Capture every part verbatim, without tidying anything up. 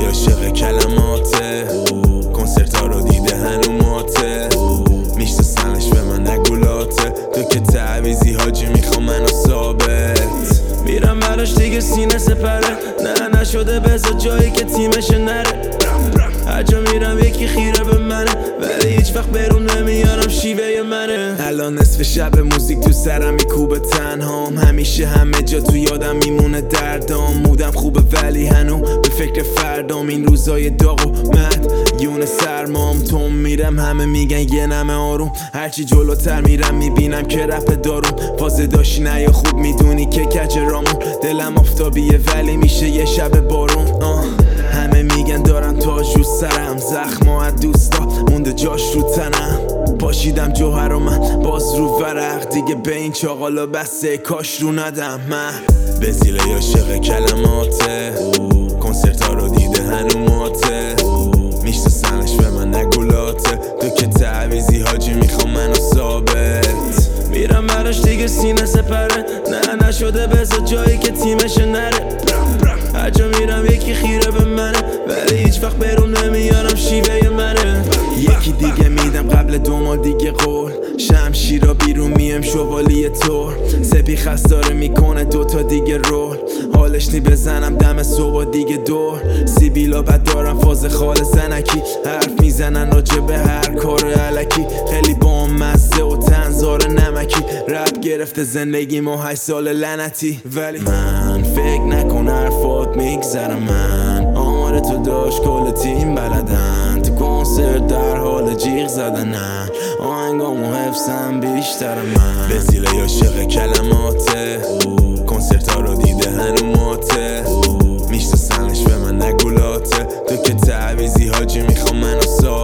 عاشق کلماته، کنسرت ها رو دیده هنوماته، میشناسنش به من نگولاته، تو که تعویزی حاجی میخوام منو ثابت. میرم براش دیگه سینه سپره، نه نشده بذار جایی که تیمش نره. هر جا میرم یکی خیره به منه، ولی هیچ وقت برون نمیارم شیوه منه. الان نصف شب موزیک تو سرم میکوبه، تنهام همیشه همه جا تو یادم میمونه دردام. مودم خوبه ولی هنو به فکر فردام، این روزای داغ و مد یون سرمام. توم میرم همه میگن یه نمه آروم، هرچی جلوتر میرم میبینم که رپ دارم. واسه داشتی نه یا خوب میدونی که کج رامون، دلم آفتابیه ولی میشه یه شب بارون. آه. همه میگن دارم تاج رو سرم، زخما از دوستا مونده جاش رو تنم. پاشیدم جوهر و من باز رو ورق، دیگه به این چاقالا بسته کاش رو ندم. من بزیل عاشق کلماته، کنسرت ها رو دیده هنوماته، میشناسنش به من نگولاته، تو که تعویزی حاجی میخوام منو ثابت. میرم براش دیگه سینه سپره، نه نشده بذار جایی که تیمش نره. هر جا میرم یکی خیره به منه، ولی هیچ وقت برون نمیارم شیوه منه. یکی دیگه میدم قبل دو ماه دیگه قول، شمشیرا بیرون میم شوالی طور، سپی خستاره میکنه دوتا دیگه رول، حالش نی بزنم دم صبح دیگه دور. سیبیلا بد دارم فاز خال زنکی، حرف میزنن راجع به هر کار علکی، خیلی با مزه و تنظار نمکی. رپ گرفته زندگی ما هشت سال لعنتی، ولی من فکر نکن حرفات میگذرم. من آمار تو داشت کل تیم بلدن، تو کنسرت در حال جیغ زدنن، آهنگامو حفظم بیشتر من. بزیل عاشق کلماته، کنسرت ها رو دیده هنوماته، میشناسنش به من نگولاته، تو که تعویزی حاجی میخوام منو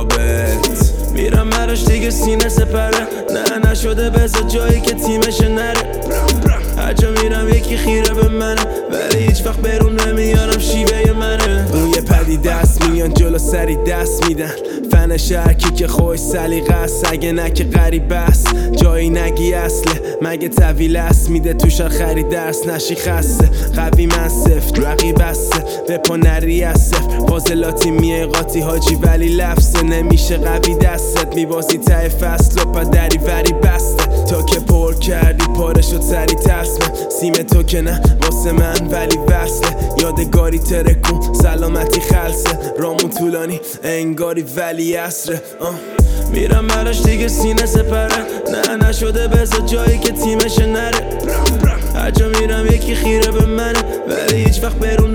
ثابت. میرم براش دیگه سینه سپره، نه نشده بذار جایی که تیمش نره. هر جا میرم یکی خیره به منه، ولی هیچ وقت برون نمیارم شیوه منه. روی پدی دست میان جلو سری دست میدن، فن شرکی که خوش سلیقه است، اگه نه که غریبه است. جایی نگی اصله مگه طویل است، میده توشان خرید درس نشی خسته. قوی من سفت رقیب هسته، رپا نری از سفت، فاضلاتی میه قاطی حاجی ولی لفظه. نمیشه قوی دستت میبازی ته فصل و پا دری وری بسته، تا که پر کردی پاره شد سری ترسمه. سیم تو که نه واسه من ولی وصله، یادگاری ترکون سلامتی خلصه، رامون طولانی انگاری ولی عصره. میرم براش دیگه سینه سپره، نه نشده بذار جایی که تیمش نره. هر جا میرم یکی خیره به منه، ولی هیچ وقت برون